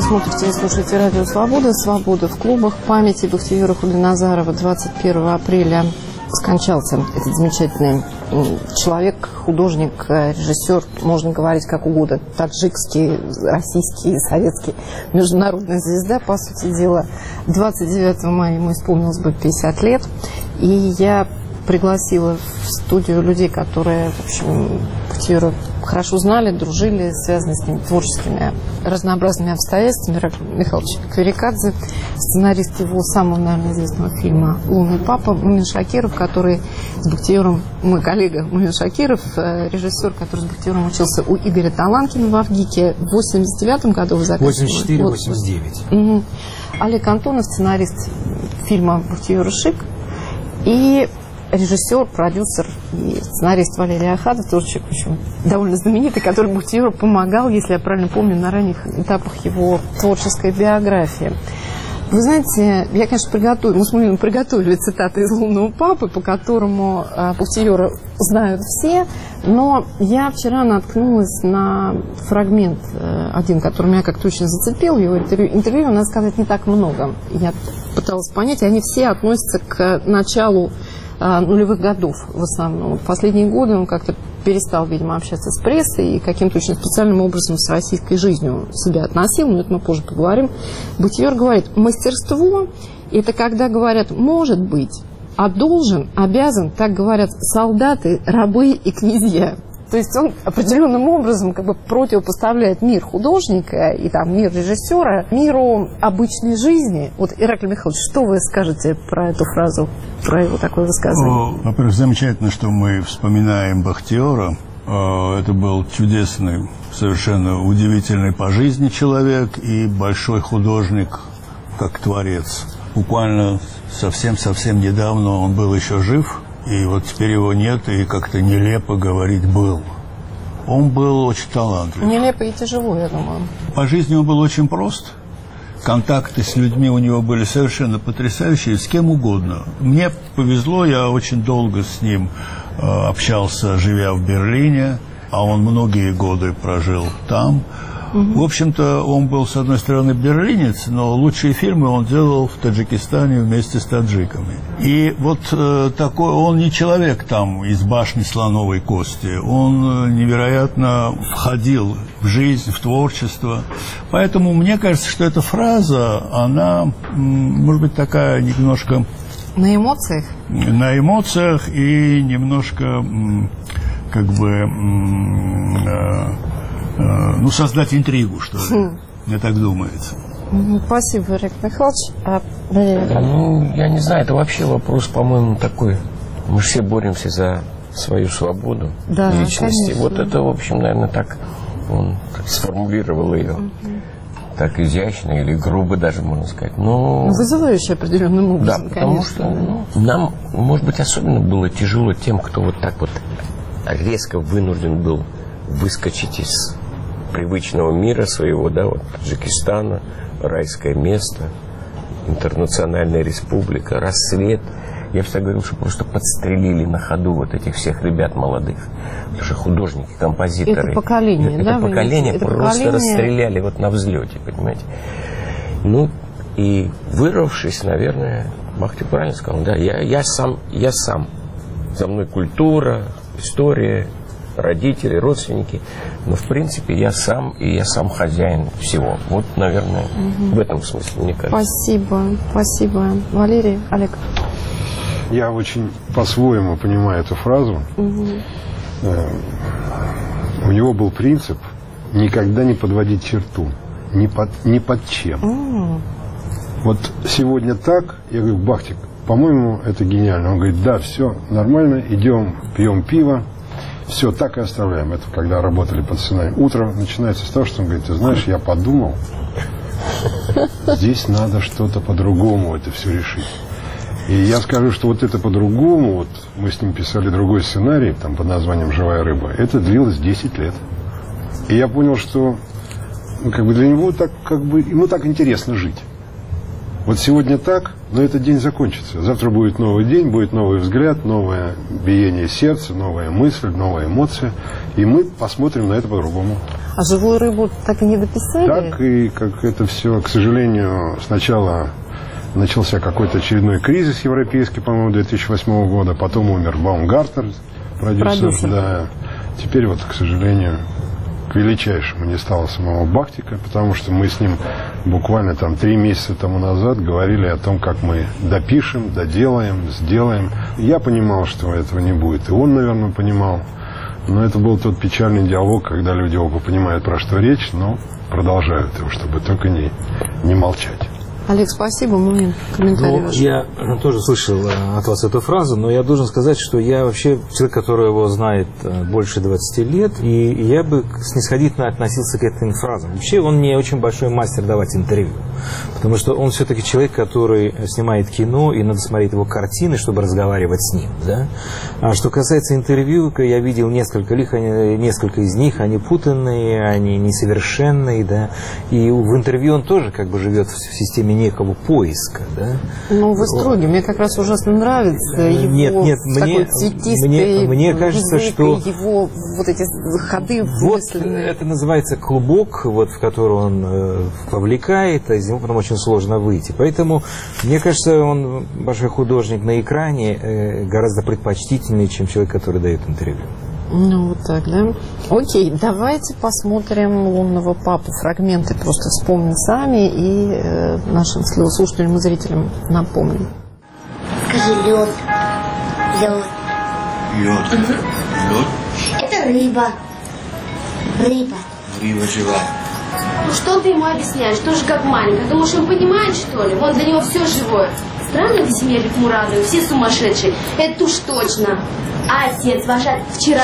смотрите и слушаете радио «Свобода». «Свобода» в клубах. Памяти Бахтиера Худойназарова 21 апреля скончался этот замечательный человек, художник, режиссер, можно говорить как угодно, таджикский, российский, советский, международная звезда, по сути дела. 29 мая ему исполнилось бы 50 лет, и я пригласила в студию людей, которые, в общем, Бахтиера хорошо знали, дружили, связаны с ним творческими разнообразными обстоятельствами. Ираклий Михайлович Кверикадзе, сценарист его самого, наверное, известного фильма «Лунный папа», Мумин Шакиров, который с Бахтиером, мой коллега Мумин Шакиров, режиссер, который с Бахтиером учился у Игоря Таланкина в Авгике. В 89 году вы заканчивали. 84-89. Олег Антонов, сценарист фильма «Бахтиер Шик», и режиссер, продюсер и сценарист Валерий Ахадов, тоже человек, в общем, довольно знаменитый, который Бахтиеру помогал, если я правильно помню, на ранних этапах его творческой биографии. Вы знаете, я, конечно, мы с Муминым приготовили цитаты из «Лунного папы», по которому Бахтиера знают все, но я вчера наткнулась на фрагмент один, который меня как-то очень зацепил, его интервью, надо сказать, не так много. Я пыталась понять, и они все относятся к началу нулевых годов в основном. В последние годы он как-то перестал, видимо, общаться с прессой и каким-то очень специальным образом с российской жизнью себя относил, но это мы позже поговорим. Бахтиер говорит, мастерство – это когда говорят «может быть», а «должен», «обязан», так говорят солдаты, рабы и князья. То есть он определенным образом как бы противопоставляет мир художника и там мир режиссера миру обычной жизни. Вот, Ираклий Михайлович, что вы скажете про эту фразу, про его такое высказывание? Во-первых, замечательно, что мы вспоминаем Бахтиера. Это был чудесный, совершенно удивительный по жизни человек и большой художник, как творец. Буквально совсем недавно он был еще жив. И вот теперь его нет, и как-то нелепо говорить «был». Он был очень талантлив. Нелепо и тяжело, я думаю. По жизни он был очень прост. Контакты с людьми у него были совершенно потрясающие, с кем угодно. Мне повезло, я очень долго с ним общался, живя в Берлине, а он многие годы прожил там. В общем-то, он был, с одной стороны, берлинец, но лучшие фильмы он делал в Таджикистане вместе с таджиками. И вот такой, он не человек там из башни слоновой кости, он невероятно входил в жизнь, в творчество. Поэтому мне кажется, что эта фраза, она, может быть, такая немножко... На эмоциях? На эмоциях и немножко, как бы... создать интригу, что ли. Мне так думается. Спасибо, Ираклий Михайлович. Я не знаю, это вообще вопрос, по-моему, такой. Мы все боремся за свою свободу личности. Конечно. Вот это, в общем, наверное, так он сформулировал ее. Так изящно или грубо даже, можно сказать. Вызывающе определенным образом, да, потому что нам, может быть, особенно было тяжело тем, кто вот так вот резко вынужден был выскочить из привычного мира своего, вот Таджикистана, райское место, интернациональная республика, рассвет. Я всегда говорил, что просто подстрелили на ходу вот этих всех ребят молодых. Потому что художники, композиторы. Это поколение, это поколение просто расстреляли вот на взлете, понимаете. И вырвавшись, наверное, Бахтиер правильно сказал, я сам. За мной культура, история, родители, родственники, но в принципе я сам хозяин всего. Вот, наверное, в этом смысле, мне кажется. Спасибо. Валерий, Олег. Я очень по-своему понимаю эту фразу. У него был принцип никогда не подводить черту, ни под чем. Вот сегодня так, я говорю, Бахтик, по-моему, это гениально. Он говорит, да, все нормально, идем, пьем пиво. Все, так и оставляем. Это когда работали под сценарием. Утро начинается с того, что он говорит, ты знаешь, я подумал, здесь надо что-то по-другому это все решить. И я скажу, что вот это по-другому, вот мы с ним писали другой сценарий, там под названием «Живая рыба», это длилось 10 лет. И я понял, что для него так, ему так интересно жить. Вот сегодня так, но этот день закончится. Завтра будет новый день, будет новый взгляд, новое биение сердца, новая мысль, новая эмоция. И мы посмотрим на это по-другому. А живую рыбу так и не дописали? Так, и как это все, к сожалению, сначала начался какой-то очередной кризис европейский, по-моему, 2008 года. Потом умер Баумгартнер, продюсер. Да. Теперь вот, к сожалению, к величайшему не стало самого Бахтика, потому что мы с ним буквально там 3 месяца тому назад говорили о том, как мы допишем, доделаем, сделаем. Я понимал, что этого не будет, и он, наверное, понимал. Но это был тот печальный диалог, когда люди оба понимают, про что речь, но продолжают его, чтобы только не молчать. Олег, спасибо. Комментарий ваш. Я тоже слышал от вас эту фразу, но я должен сказать, что я вообще человек, который его знает больше 20 лет, и я бы снисходительно относился к этим фразам. Вообще он не очень большой мастер давать интервью, потому что он все-таки человек, который снимает кино, и надо смотреть его картины, чтобы разговаривать с ним. Да? А что касается интервью, я видел несколько из них, они путанные, они несовершенные, да? И в интервью он тоже как бы живет в системе некого поиска, да? Ну, вы строгий. Мне как раз ужасно нравится его такой цветистый, мне кажется, что его вот эти ходы вымысленные. Вот это называется клубок, вот, в который он повлекает, а из него потом очень сложно выйти. Поэтому, мне кажется, он, большой художник на экране, гораздо предпочтительнее, чем человек, который дает интервью. Ну, вот так, да? Окей, давайте посмотрим «Лунного папу». Фрагменты просто вспомним сами и нашим слушателям и зрителям напомним. Скажи лед. Лед. Лед. Лед? Это рыба. Рыба. Рыба живая. Ну что ты ему объясняешь? Тоже как маленький. Думаешь, он понимает, что ли? Вон для него все живое. Странно в семье Бекмурадовой, все сумасшедшие. Это уж точно. А отец ваш вчера...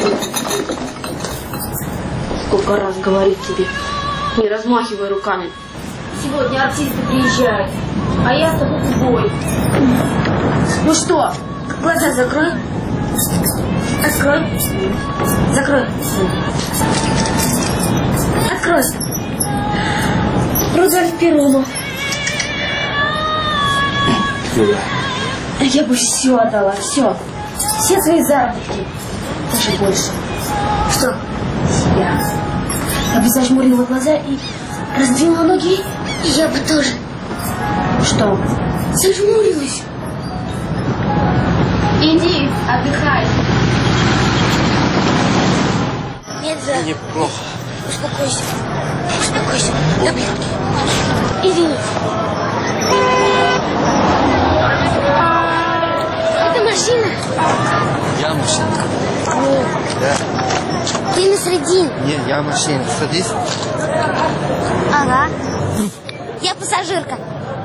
Сколько раз говорит тебе, не размахивай руками. Сегодня артисты приезжают, а я с тобой в бой. Ну что, глаза закрой. Открой. Закрой. Открой. Рудольф Перумов. Я бы все отдала, все. Все свои заработки. Даже больше. Что? Себя. Я бы зажмурила глаза и раздвинула ноги. Я бы тоже. Что? Зажмурилась. Иди, отдыхай. Нет, Мне плохо. Успокойся. Успокойся. Таблетки. Извини. Это машина? Я машина. Нет. Да. Ты на средине. Нет, я машина. Садись. Ага. Я пассажирка.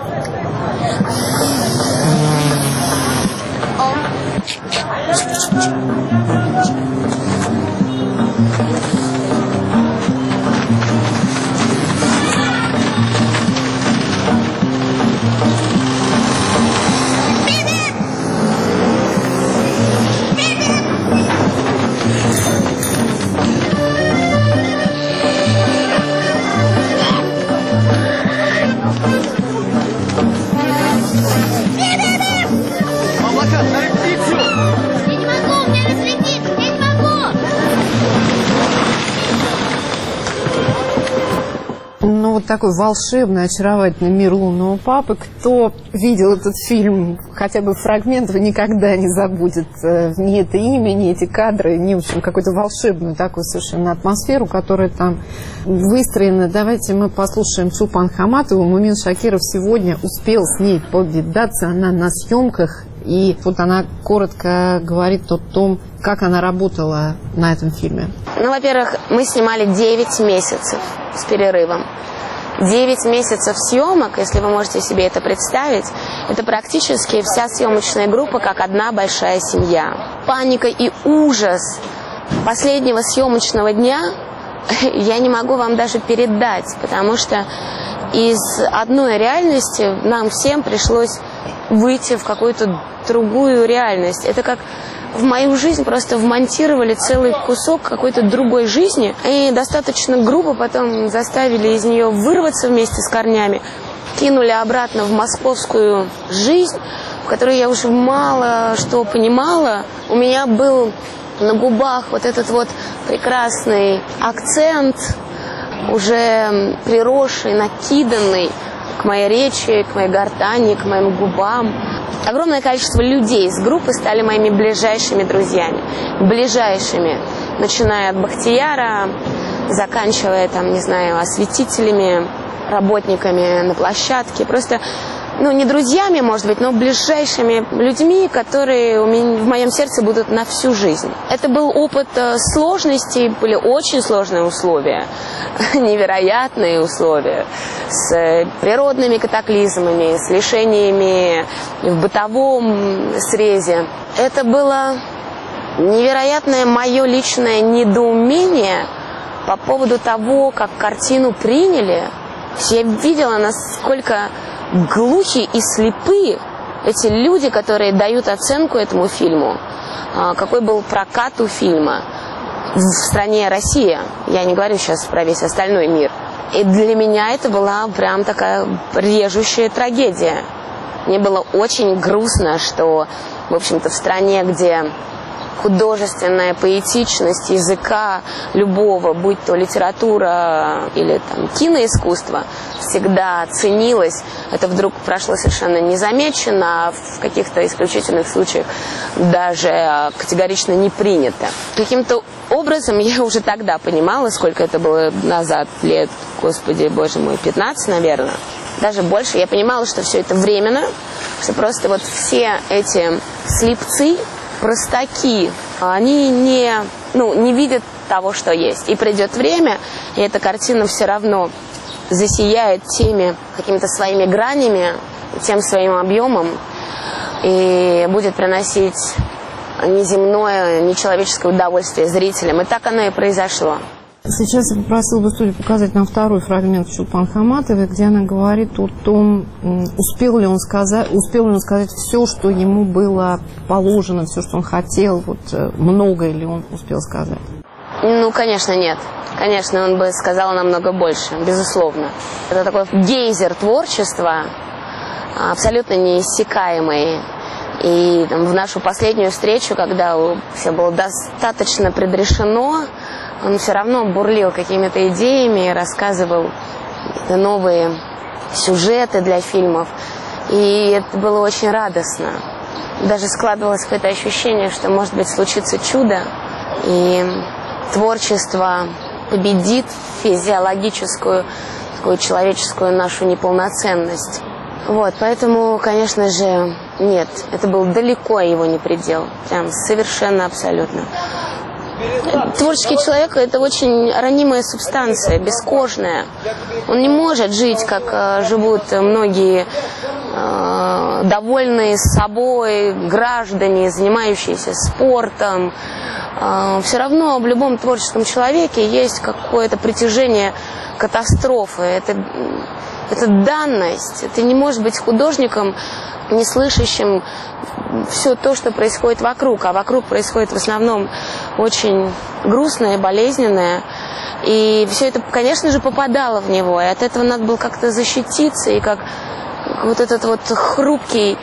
Такой волшебный, очаровательный мир «Лунного папы». Кто видел этот фильм, хотя бы фрагмент, никогда не забудет ни это имя, ни эти кадры, ни, в общем, какую-то волшебную такую совершенно атмосферу, которая там выстроена. Давайте мы послушаем Чулпан Хаматову. Мумин Шакиров сегодня успел с ней повидаться, она на съемках, и вот она коротко говорит о том, как она работала на этом фильме. Ну, во-первых, мы снимали 9 месяцев с перерывом. 9 месяцев съемок, если вы можете себе это представить, это практически вся съемочная группа как одна большая семья. Паника и ужас последнего съемочного дня я не могу вам даже передать, потому что из одной реальности нам всем пришлось выйти в какую-то другую реальность. Это как в мою жизнь просто вмонтировали целый кусок какой-то другой жизни и достаточно грубо потом заставили из нее вырваться вместе с корнями кинули обратно в московскую жизнь, в которой я уже мало что понимала. У меня был на губах вот этот вот прекрасный акцент, уже приросший, накиданный к моей речи, к моей гортани, к моим губам. Огромное количество людей из группы стали моими ближайшими друзьями. Ближайшими. Начиная от Бахтияра, заканчивая, там, не знаю, осветителями, работниками на площадке. Просто, не друзьями, может быть, но ближайшими людьми, которые в моем сердце будут на всю жизнь. Это был опыт сложностей, были очень сложные условия, невероятные условия, с природными катаклизмами, с лишениями в бытовом срезе. Это было невероятное мое личное недоумение по поводу того, как картину приняли. Я видела, насколько глухи и слепы эти люди, которые дают оценку этому фильму. Какой был прокат у фильма в стране Россия. Я не говорю сейчас про весь остальной мир. И для меня это была прям такая режущая трагедия. Мне было очень грустно, что, в общем-то, в стране, где художественная поэтичность языка любого, будь то литература или там, киноискусство, всегда ценилось. Это вдруг прошло совершенно незамеченно, а в каких-то исключительных случаях даже категорично не принято. Каким-то образом я уже тогда понимала, сколько это было назад, лет, господи, боже мой, 15, наверное, даже больше. Я понимала, что все это временно, что просто вот все эти слепцы, простаки, они не видят того, что есть. И придет время, и эта картина все равно засияет теми какими-то своими гранями, тем своим объемом, и будет приносить неземное, нечеловеческое удовольствие зрителям. И так оно и произошло. Сейчас я попросила бы студию показать нам второй фрагмент Чулпан Хаматовой, где она говорит о том, успел ли он сказать все, что ему было положено, все, что он хотел, многое ли он успел сказать? Конечно, нет. Конечно, он бы сказал намного больше, безусловно. Это такой гейзер творчества, абсолютно неиссякаемый. И в нашу последнюю встречу, когда все было достаточно предрешено, он все равно бурлил какими-то идеями, рассказывал новые сюжеты для фильмов. И это было очень радостно. Даже складывалось какое-то ощущение, что, может быть, случится чудо, и творчество победит физиологическую, такую человеческую нашу неполноценность. Поэтому, конечно же, нет, это был далеко его не предел. Прям совершенно абсолютно. Творческий человек – это очень ранимая субстанция, бескожная. Он не может жить, как живут многие довольные собой граждане, занимающиеся спортом. Все равно в любом творческом человеке есть какое-то притяжение катастрофы. Это данность. Ты не можешь быть художником, не слышащим все то, что происходит вокруг. А вокруг происходит в основном очень грустное, болезненное. И все это, конечно же, попадало в него. И от этого надо было как-то защититься. И как вот этот вот хрупкий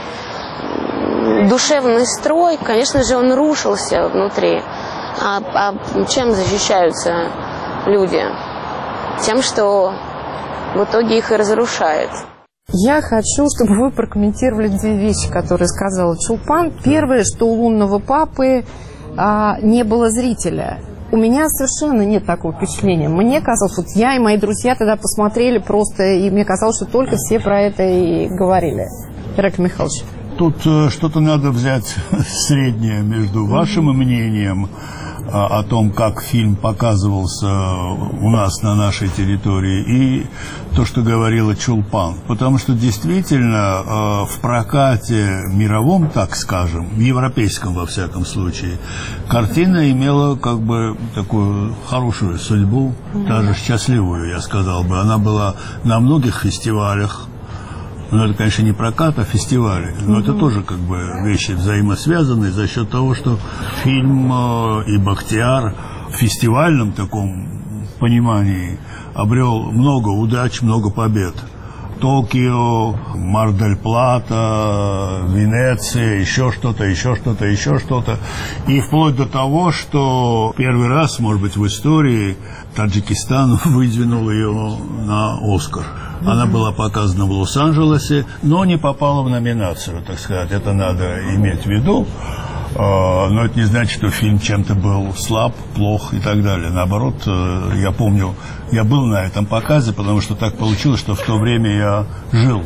душевный строй, конечно же, он рушился внутри. А чем защищаются люди? Тем, что в итоге их и разрушает. Я хочу, чтобы вы прокомментировали две вещи, которые сказала Чулпан. Первое, что у «Лунного папы» не было зрителя. У меня совершенно нет такого впечатления. Мне казалось, я и мои друзья тогда посмотрели просто, и мне казалось, что только все про это и говорили. Ираклий Михайлович. Тут что-то надо взять среднее между вашим мнением о том, как фильм показывался у нас на нашей территории, и то, что говорила Чулпан. Потому что действительно в прокате мировом, так скажем, в европейском во всяком случае, картина имела как бы такую хорошую судьбу, даже счастливую, я сказал бы. Она была на многих фестивалях. Но это, конечно, не прокат, а фестивали. Но это тоже как бы вещи взаимосвязанные за счет того, что фильм и Бахтияр в фестивальном таком понимании обрел много удач, много побед. Токио, Мар-дель-Плата, Венеция, еще что-то. И вплоть до того, что первый раз, может быть, в истории Таджикистан выдвинул ее на «Оскар». Она была показана в Лос-Анджелесе, но не попала в номинацию, так сказать. Это надо иметь в виду. Но это не значит, что фильм чем-то был слаб, плох и так далее. Наоборот, я помню, я был на этом показе, потому что так получилось, что в то время я жил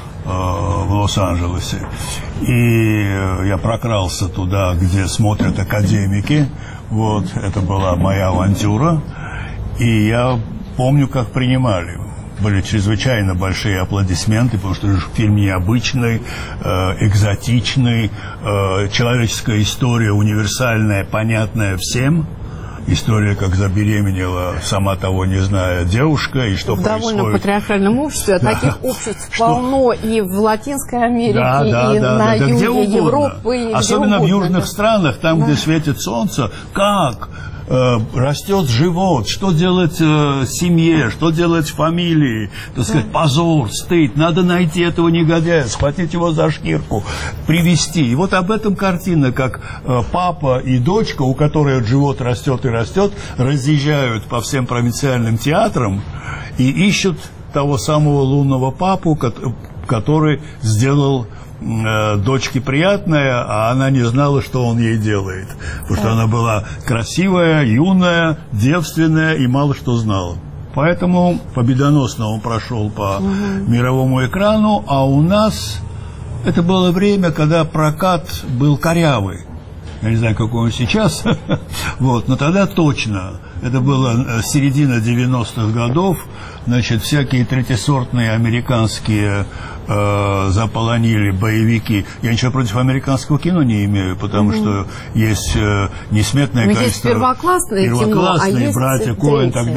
в Лос-Анджелесе. И я прокрался туда, где смотрят академики. Вот, это была моя авантюра. И я помню, как принимали. Были чрезвычайно большие аплодисменты, потому что фильм необычный, экзотичный, человеческая история универсальная, понятная всем. История, как забеременела, сама того не зная, девушка, и что происходит. В довольно патриархальном обществе, таких обществ полно и в Латинской Америке, и на юге Европы. Особенно в южных странах, там, где светит солнце, как растет живот, что делать семье, что делать фамилии, так сказать, позор, стыд, надо найти этого негодяя, схватить его за шкирку, привести. И вот об этом картина, как папа и дочка, у которых живот растет и растет, разъезжают по всем провинциальным театрам и ищут того самого лунного папу, который сделал дочке приятное, а она не знала, что он ей делает. Потому что она была красивая, юная, девственная и мало что знала. Поэтому победоносно он прошел по мировому экрану, а у нас это было время, когда прокат был корявый. Я не знаю, какой он сейчас, вот, но тогда точно. Это было середина 90-х годов, значит, всякие третьесортные американские заполонили боевики. Я ничего против американского кино не имею, потому что есть несметное количество... Есть первоклассное кино, а есть братья Коэн, так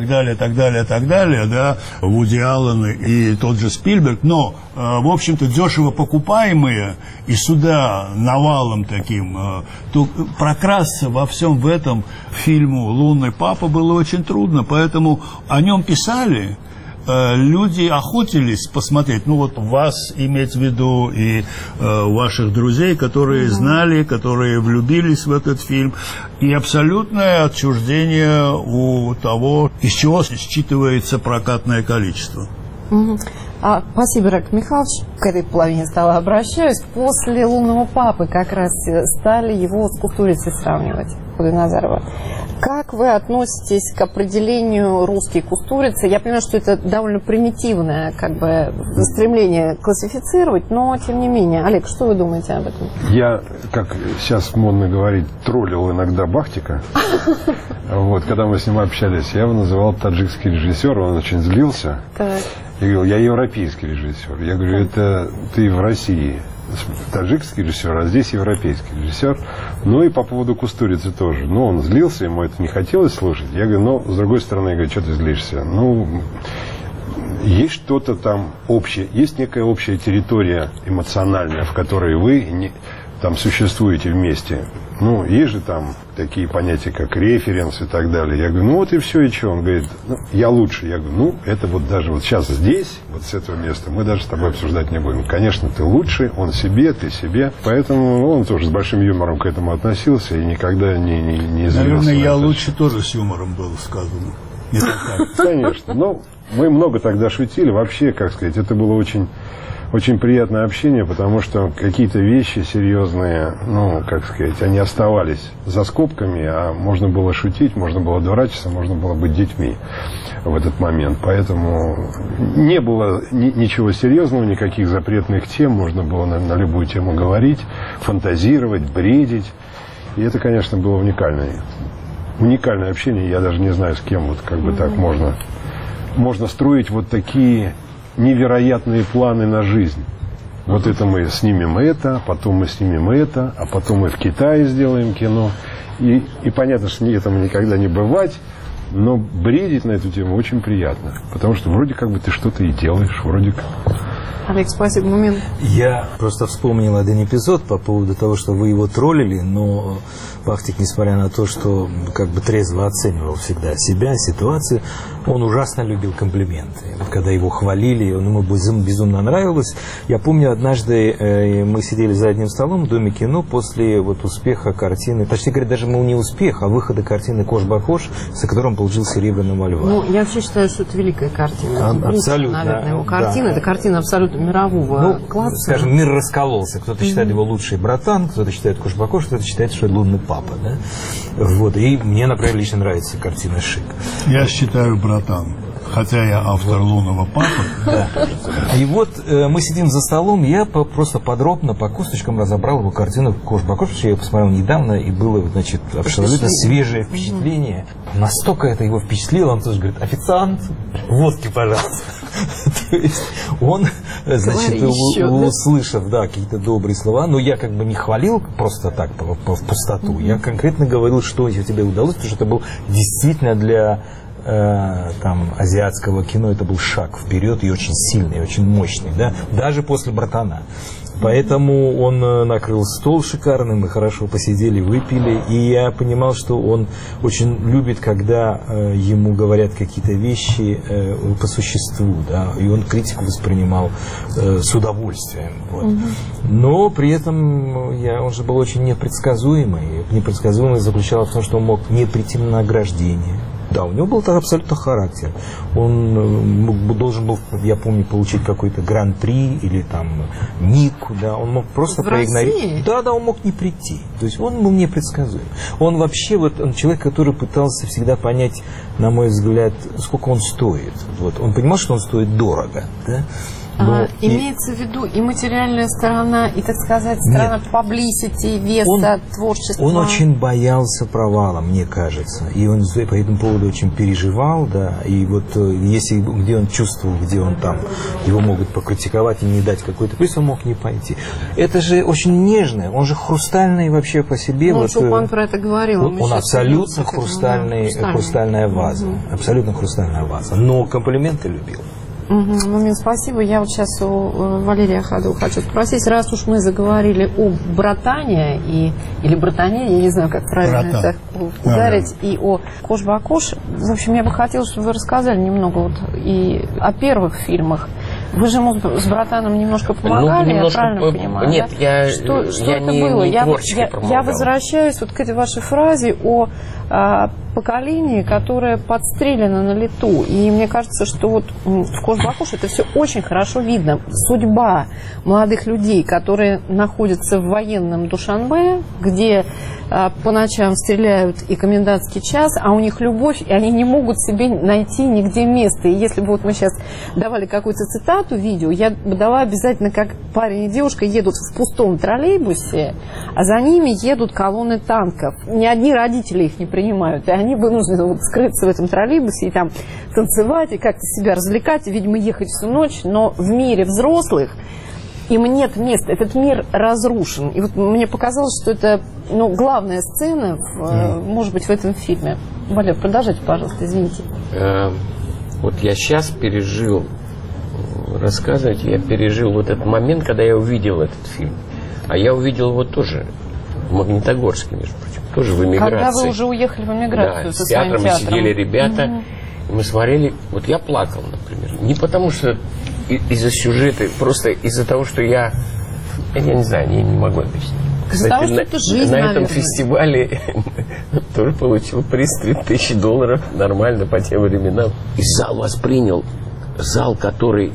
далее, да, Вуди Аллен и тот же Спилберг, но, в общем-то, дешево покупаемые, и сюда навалом таким, то прокрасться во всем в этом фильму «Лунный папа» было очень трудно, поэтому о нем писали. Люди охотились посмотреть, ну вот вас иметь в виду и ваших друзей, которые знали, которые влюбились в этот фильм, и абсолютное отчуждение у того, из чего считывается прокатное количество. Спасибо, Рак Михайлович. К этой половине стола обращаюсь. После «Лунного папы» как раз стали его с Кустурицей сравнивать, Худойназарова. Как вы относитесь к определению русской Кустурицы? Я понимаю, что это довольно примитивное стремление классифицировать, но тем не менее. Олег, что вы думаете об этом? Я, как сейчас модно говорить, троллил иногда Бахтика. Вот, когда мы с ним общались, я его называл таджикский режиссер, он очень злился. Я говорил, я европейский режиссер. Я говорю, это ты в России таджикский режиссер, а здесь европейский режиссер. Ну и по поводу Кустурицы тоже. Ну, он злился, ему это не хотелось слушать. Я говорю, но с другой стороны, я говорю, что ты злишься? Ну, есть что-то там общее, есть некая общая территория эмоциональная, в которой вы там существуете вместе. Ну, есть же там такие понятия, как референс и так далее. Я говорю, ну вот и все, и что? Он говорит, ну, я лучше. Я говорю, ну, это вот даже вот сейчас здесь, вот с этого места, мы даже с тобой обсуждать не будем. Конечно, ты лучше, он себе, ты себе. Поэтому он тоже с большим юмором к этому относился и никогда не злился. Наверное, я лучше тоже с юмором было сказано. Не так. Конечно. Ну, мы много тогда шутили. Вообще, как сказать, это было очень приятное общение, потому что какие-то вещи серьезные, ну, как сказать, они оставались за скобками, а можно было шутить, можно было дурачиться, можно было быть детьми в этот момент. Поэтому не было ничего серьезного, никаких запретных тем, можно было на любую тему говорить, фантазировать, бредить. И это, конечно, было уникальное общение. Я даже не знаю, с кем вот как бы так можно строить вот такие невероятные планы на жизнь. Вот это мы снимем это, потом мы снимем это, а потом мы в Китае сделаем кино. И понятно, что этому никогда не бывать, но бредить на эту тему очень приятно. Потому что вроде как бы ты что-то и делаешь, вроде как. Олег, спасибо. Момент. Я просто вспомнил один эпизод по поводу того, что вы его троллили, но Бахтик, несмотря на то, что как бы трезво оценивал всегда себя, ситуацию, он ужасно любил комплименты. Вот когда его хвалили, ему безумно нравилось. Я помню, однажды мы сидели за одним столом в Доме кино после вот успеха картины, точнее говоря, даже не успех, а выхода картины «Кош-Бакош», за которым он получил «Серебряного льва». Ну, я вообще считаю, что это великая картина. Абсолютно. Наверное, его картина. Да. Это картина абсолютно мирового класса. Скажем, мир раскололся. Кто-то считает его лучший братан, кто-то считает Кош-Бакош, кто-то считает, что это лунный папа. Да? Вот. И мне, например, лично нравится картина «Шик». Я считаю братан. Хотя я автор «Лунного папы». Да. И вот мы сидим за столом, я просто подробно по косточкам разобрал его картину «Кош-Бакош», я ее посмотрел недавно, и было, значит, абсолютно свежее впечатление. Настолько это его впечатлило, он тоже говорит: официант, водки, пожалуйста. То есть он, значит, услышав, да, какие-то добрые слова, но я как бы не хвалил просто так, в пустоту. Я конкретно говорил, что тебе удалось, потому что это был действительно для там азиатского кино, это был шаг вперед и очень сильный, очень мощный, да, даже после «Братана». Поэтому он накрыл стол шикарный, мы хорошо посидели, выпили, и я понимал, что он очень любит, когда ему говорят какие-то вещи по существу, да, и он критику воспринимал с удовольствием. Вот. Но при этом он же был очень непредсказуемый. Непредсказуемость заключалась в том, что он мог не прийти на награждение. Да, у него был абсолютно характер. Он должен был, я помню, получить какой-то гран-при или там ник, да, он мог просто проигнорировать. Да, он мог не прийти. То есть он был непредсказуем. Он вообще он человек, который пытался всегда понять, на мой взгляд, сколько он стоит. Вот. Он понимал, что он стоит дорого, да? Имеется в виду и материальная сторона, и, так сказать, сторона publicity, веса, творчества. Он очень боялся провала, мне кажется. И он по этому поводу очень переживал, да. И вот если где он чувствовал, где он там, его могут покритиковать и не дать какой-то приз, он мог не пойти. Это же очень нежное, он же хрустальный вообще по себе. Ну, Шопен про это говорил. Он абсолютно хрустальная ваза. Абсолютно хрустальная ваза. Но комплименты любил. Момент, спасибо. Я вот сейчас у Валерия Ахадова хочу спросить, раз уж мы заговорили о братане или братане, я не знаю, как правильно это ударить, и о Кош-Бакош, в общем, я бы хотела, чтобы вы рассказали немного вот и о первых фильмах. Вы же ему с братаном немножко помогали, я правильно понимаю? Нет, да? Что я это не было? творчески помогал. Я возвращаюсь вот к этой вашей фразе о поколении, которое подстрелено на лету. И мне кажется, что вот в Кош-Бакош это все очень хорошо видно. Судьба молодых людей, которые находятся в военном Душанбе, где по ночам стреляют и комендантский час, а у них любовь, и они не могут себе найти нигде места. И если бы вот мы сейчас давали какую-то цитату, видео, я бы дала обязательно, как парень и девушка едут в пустом троллейбусе, а за ними едут колонны танков. Ни одни родители их не принимают, и они вынуждены вот скрыться в этом троллейбусе и там танцевать, и как-то себя развлекать, и, видимо, ехать всю ночь. Но в мире взрослых им нет места, этот мир разрушен. И вот мне показалось, что это главная сцена, может быть, в этом фильме. Валер, продолжайте, пожалуйста, извините. Вот я сейчас пережил, рассказывайте, я пережил вот этот момент, когда я увидел этот фильм. А я увидел его тоже в Магнитогорске, между прочим, тоже в эмиграции. Когда вы уже уехали в эмиграцию, да, со своим театром? Мы сидели ребята, мы смотрели, вот я плакал, например, не потому что из-за сюжета, просто из-за того, что я не знаю, я не могу объяснить. Кстати, того, что это жизнь, на наверное. этом фестивале тоже получил приз $3000, нормально по тем временам. И зал воспринял, зал, который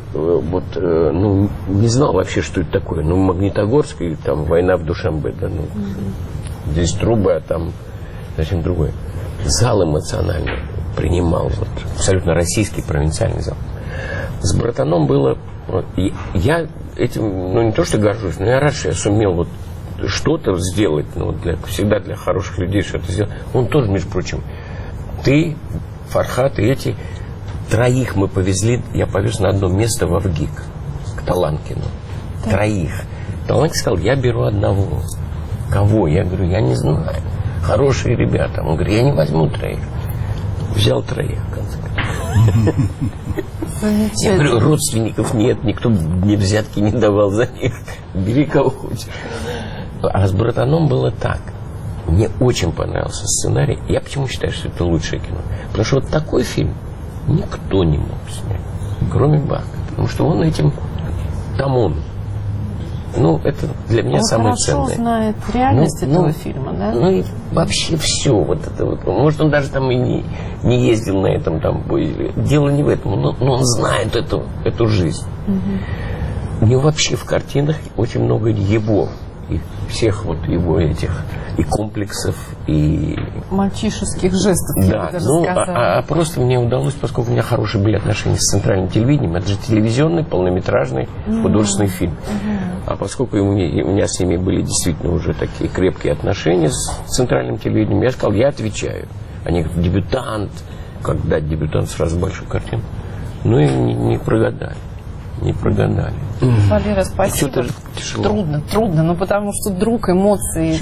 не знал вообще, что это такое. Магнитогорск, и там война в Душанбе, да, здесь трубы, а там совсем другое. Зал эмоционально принимал, вот, абсолютно российский провинциальный зал. С братаном было... Я этим, не то что горжусь, но я рад, что я сумел вот что-то сделать, всегда для хороших людей что-то сделать. Он тоже, между прочим, ты, Фархат и эти, троих мы повезли, я повез на одно место в Авгик, к Таланкину. Да. Троих. Таланкин сказал, я беру одного. Кого? Я говорю, я не знаю. Хорошие ребята. Он говорит, я не возьму троих. Взял троих, в конце концов. Я говорю, родственников нет, никто мне взятки не давал за них. Бери кого хочешь. А с «Братаном» было так. Мне очень понравился сценарий. Я почему считаю, что это лучшее кино? Потому что вот такой фильм никто не мог снять, кроме Баха. Потому что он этим, там он. Ну, это для меня самое ценное. Он хорошо знает реальность этого фильма, да? Ну, и вообще все. Вот это вот. Может, он даже там и не ездил на этом там поезде. Дело не в этом, но он знает эту жизнь. У него вообще в картинах очень много его. И всех вот его этих и комплексов, и... мальчишеских жестов, да, я бы даже сказала. Просто мне удалось, поскольку у меня хорошие были отношения с центральным телевидением, это же телевизионный, полнометражный, художественный фильм. А поскольку у меня с ними были действительно уже такие крепкие отношения с центральным телевидением, я сказал, я отвечаю. Они говорят, дебютант, как дать дебютант сразу большую картину. Ну и не прогадали. Не прогадали. Валера, спасибо. Трудно, но потому что друг, эмоции,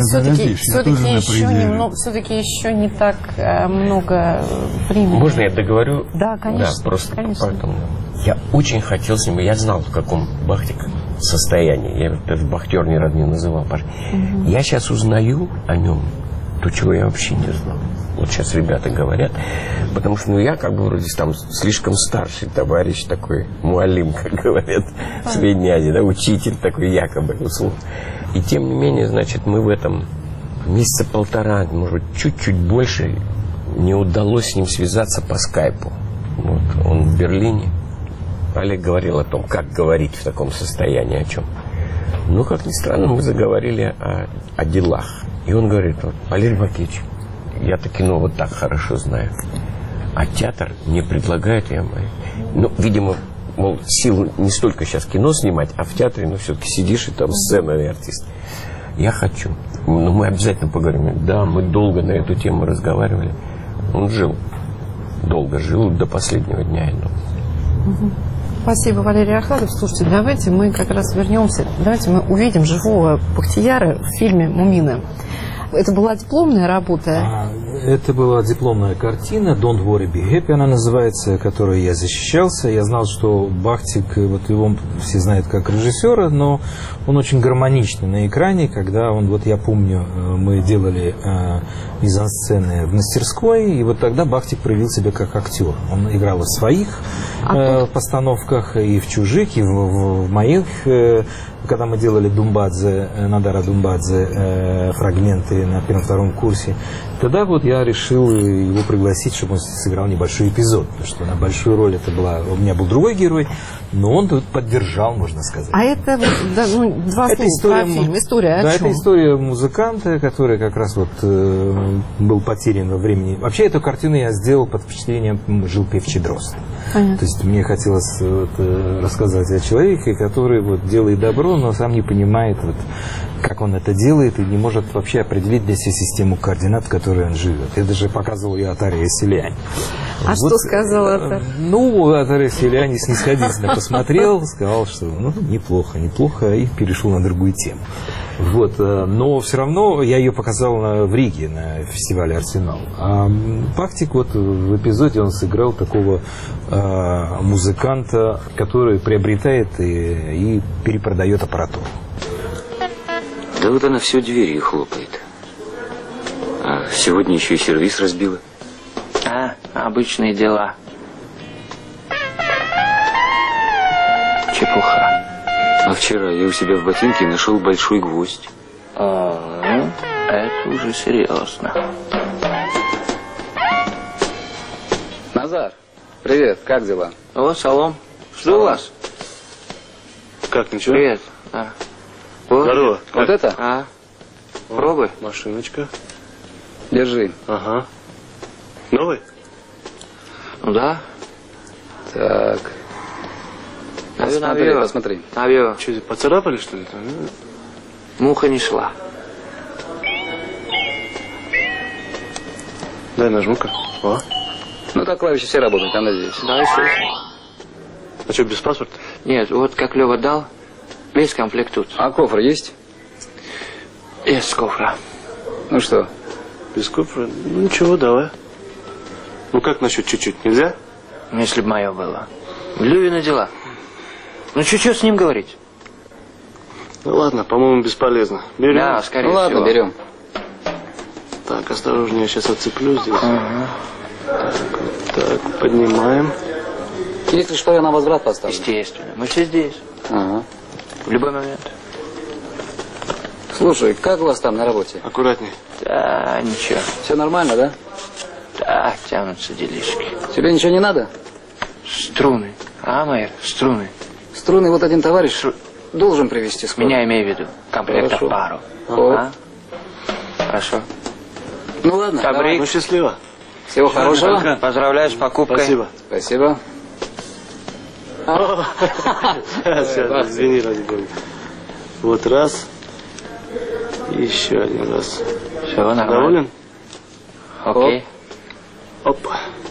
все-таки еще не так много времени. Можно я договорю? Да, конечно. Да, просто поэтому. Я очень хотел с ним, я знал, в каком Бахтик состоянии. Я даже Бахтер ни разу не называл. Я сейчас узнаю о нем то, чего я вообще не знал. Вот сейчас ребята говорят, потому что я как бы вроде там слишком старший товарищ такой, муалим, как говорят в Средней Азии, да, учитель такой якобы, условно. И тем не менее, значит, мы в этом месяца полтора, может быть, чуть-чуть больше не удалось с ним связаться по скайпу. Вот, он в Берлине. Олег говорил о том, как говорить в таком состоянии, о чем. Ну, как ни странно, мы заговорили о делах. И он говорит, вот, Валерий Макеевич, я-то кино вот так хорошо знаю. А театр мне предлагает, ну, видимо, мол, сил не столько сейчас кино снимать, а в театре, ну, все-таки сидишь и там сценарный артист. Я хочу. Ну, мы обязательно поговорим. Да, мы долго на эту тему разговаривали. Он долго жил до последнего дня, я думаю. Спасибо, Валерий Ахадов. Слушайте, давайте мы как раз вернемся. Давайте мы увидим живого Бахтияра в фильме «Мумины». Это была дипломная работа? Это была дипломная картина «Don't worry, be happy» она называется, которой я защищался. Я знал, что Бахтик, вот его все знают как режиссера, но он очень гармоничный на экране, когда он, вот я помню, мы делали мизансцены в мастерской, и вот тогда Бахтик проявил себя как актер. Он играл в своих постановках, и в чужих, и в моих. Когда мы делали Думбадзе, Надара Думбадзе, фрагменты на первом-втором курсе, тогда вот я решил его пригласить, чтобы он сыграл небольшой эпизод, потому что на большую роль это была, у меня был другой герой, но он тут поддержал, можно сказать. А это два слова про фильм, история о чем? Это история музыканта, который как раз вот был потерян во времени. Вообще эту картину я сделал под впечатлением «Жил певчий дрозд». То есть мне хотелось рассказать о человеке, который вот делает добро, но сам не понимает, вот, как он это делает, и не может вообще определить для себя систему координат, в которой он живет. Я даже показывал ее Атаре Селяне. А вот, что сказал Атар? Ну, Атаре Селяне снисходительно посмотрел, сказал, что ну, неплохо, и перешел на другую тему. Вот, но все равно я ее показал в Риге на фестивале «Арсенал». А Бахтик вот в эпизоде он сыграл такого музыканта, который приобретает и перепродает аппаратуру. Да вот она все дверью хлопает. А сегодня еще и сервиз разбила. Обычные дела. Чепуха. А вчера я у себя в ботинке нашел большой гвоздь. Это уже серьезно. Назар, привет, как дела? О, салом. Жду вас. Как, ничего? Привет. Вот. Здорово. Вот это? Пробуй. Машиночка. Держи. Ага. Новый? Ну да. Так. Посмотри. Навео. Что, поцарапали, что ли? Муха не шла. Дай нажму-ка. О. Ну так клавиши все работают, она здесь. Да, все. А что, без паспорта? Нет, вот как Лева дал, весь комплект тут. А кофр есть? Есть кофра. Ну что? Без кофра? Ну ничего, давай. Ну как насчет чуть-чуть, нельзя? Если бы мое было. Левина дела. Ну, что с ним говорить? Ну, ладно, по-моему, бесполезно. Берем? Да, скорее всего. Ладно, берем. Так, осторожнее, я сейчас отцеплю здесь. Так, поднимаем. Если что, я на возврат поставлю. Естественно. Мы все здесь. Ага. В любой момент. Слушай, как у вас там на работе? Аккуратней. Да, ничего. Все нормально, да? Да, тянутся делишки. Тебе ничего не надо? Струны. А, майор, струны. Струны вот один товарищ должен привезти скоро. Меня имею в виду. Комплектов пару. Ага. Хорошо. Ну ладно. Фабрик. Ну, счастливо. Всего хорошего. Поздравляю с покупкой. Спасибо. Спасибо. Сейчас, извини, ради бога. Вот раз. И еще один раз. Все, нормально. Доволен? Окей. Оп.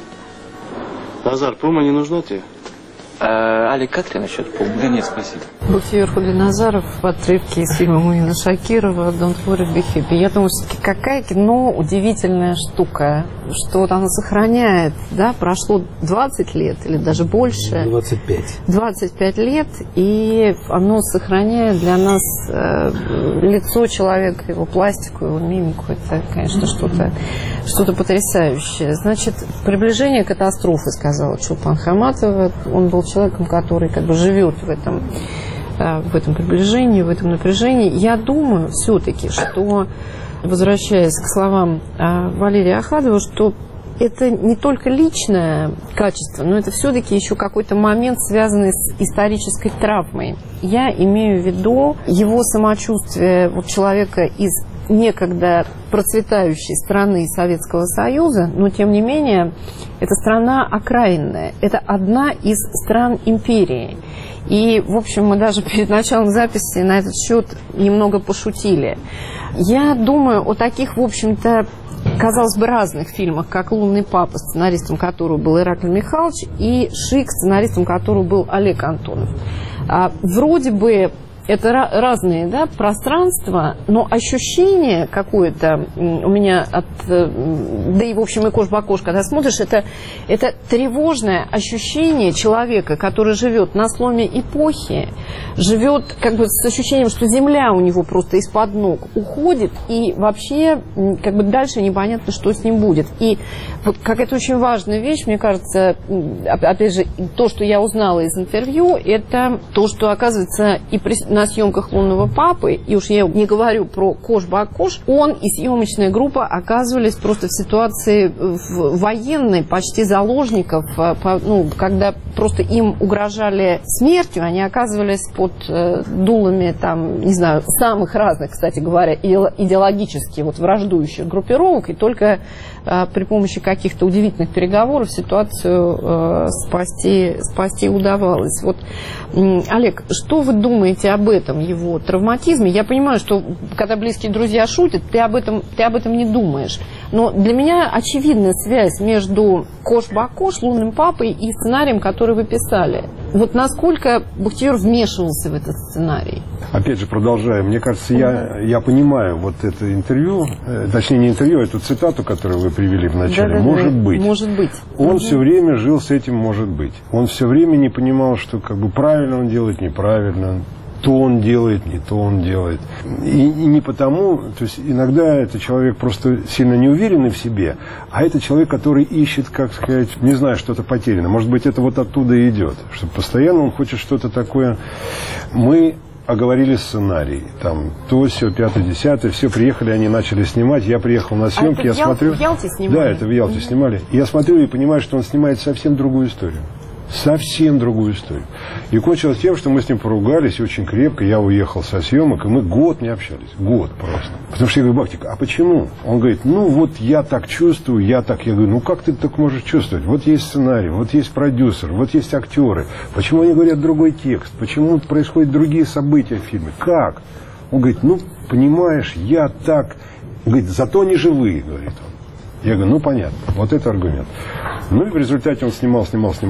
Назар, пума не нужна тебе? Алик, как ты насчет пумы? Да нет, спасибо. Бухтиер Хулиназаров в отрывке из фильма Муина Шакирова «Don't worry, be happy». Я думаю, все-таки какая кино удивительная штука, что вот оно сохраняет, да, прошло 20 лет или даже больше. 25. 25 лет, и оно сохраняет для нас лицо человека, его пластику, его мимику. Это, конечно, что-то потрясающее. Значит, приближение катастрофы, сказала Чулпан Хаматова. Он был человеком, который как бы живет в этом приближении, в этом напряжении. Я думаю все-таки, что, возвращаясь к словам Валерия Ахадова, что это не только личное качество, но это все-таки еще какой-то момент, связанный с исторической травмой. Я имею в виду его самочувствие вот человека из некогда процветающей страны Советского Союза, но тем не менее это страна окраинная, это одна из стран империи. И, в общем, мы даже перед началом записи на этот счет немного пошутили. Я думаю о таких, в общем-то, казалось бы, разных фильмах, как «Лунный папа», сценаристом которого был Ираклий Михайлович, и «Шик», сценаристом которого был Олег Антонов. Вроде бы это разные, да, пространства, но ощущение какое-то у меня да и, в общем, и «Кош-бакош», когда смотришь, это тревожное ощущение человека, который живет на сломе эпохи, живет как бы с ощущением, что земля у него просто из-под ног уходит, и вообще как бы дальше непонятно, что с ним будет. И вот как это очень важная вещь, мне кажется, опять же, то, что я узнала из интервью, это то, что, оказывается, и на съемках «Лунного папы», и уж я не говорю про «Кош-бакош», он и съемочная группа оказывались просто в ситуации военной, почти заложников, когда просто им угрожали смертью, они оказывались под дулами, там, не знаю, самых разных, кстати говоря, идеологически вот враждующих группировок, и только при помощи каких-то удивительных переговоров ситуацию спасти удавалось. Вот, Олег, что вы думаете об этом, его травматизме? Я понимаю, что когда близкие друзья шутят, ты об этом не думаешь. Но для меня очевидна связь между «Кош-бакош», «Лунным папой» и сценарием, который вы писали. Вот насколько Бухтиер вмешивался в этот сценарий? Опять же, продолжая, мне кажется, я понимаю вот это интервью, точнее не интервью, а эту цитату, которую вы привели в начале. Да, может быть. Может быть. Он все время жил с этим «может быть». Он все время не понимал, что как бы правильно он делает, неправильно. То он делает, не то он делает. И не потому, то есть иногда это человек просто сильно неуверенный в себе, а это человек, который ищет, как сказать, не знаю, что-то потеряно. Может быть, это вот оттуда и идет, что постоянно он хочет что-то такое. Мы оговорили сценарий, там, то, все, 5-10, все, приехали, они начали снимать, я приехал на съемки, я смотрю... в Ялте снимали? Да, это в Ялте снимали. И я смотрю и понимаю, что он снимает совсем другую историю. Совсем другую историю. И кончилось тем, что мы с ним поругались очень крепко. Я уехал со съемок, и мы год не общались. Год просто. Потому что я говорю: Бахтик, а почему? Он говорит: ну вот я так чувствую, я так. Я говорю: ну как ты так можешь чувствовать? Вот есть сценарий, вот есть продюсер, вот есть актеры. Почему они говорят другой текст? Почему происходят другие события в фильме? Как? Он говорит: ну, понимаешь, я так... Он говорит: зато они живые, говорит он. Я говорю: ну понятно, вот это аргумент. Ну и в результате он снимал,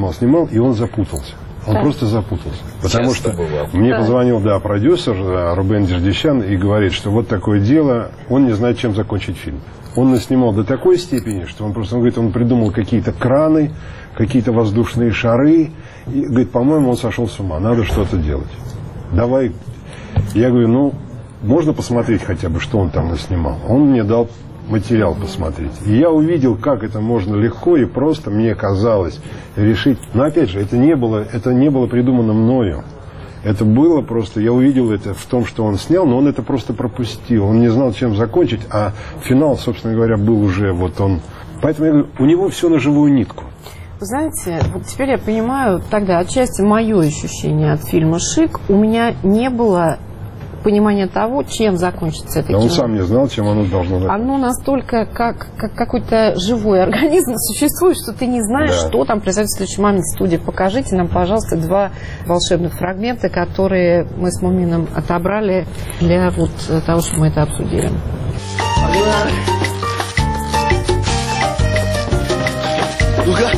и он запутался. Он просто запутался. Потому Часто что бывало. мне позвонил, продюсер Рубен Дердищан и говорит, что вот такое дело, он не знает, чем закончить фильм. Он наснимал до такой степени, что он говорит, он придумал какие-то краны, какие-то воздушные шары. И говорит, по-моему, он сошел с ума, надо что-то делать. Давай. Я говорю, ну, можно посмотреть хотя бы, что он там наснимал. Он мне дал материал посмотреть. И я увидел, как это можно легко и просто, мне казалось, решить. Но опять же, это не было придумано мною. Это было просто, я увидел это в том, что он снял, но он это просто пропустил. Он не знал, чем закончить, а финал, собственно говоря, был уже вот он. Поэтому я говорю, у него все на живую нитку. Знаете, вот теперь я понимаю, тогда отчасти мое ощущение от фильма «Шик», у меня не было понимания того, чем закончится это кино. Он сам не знал, чем оно должно закончиться. Оно настолько как какой-то живой организм существует, что ты не знаешь, что там произойдет в следующий момент. Студия, покажите нам, пожалуйста, 2 волшебных фрагмента, которые мы с Мумином отобрали для вот того, чтобы мы это обсудили. Ну-ка.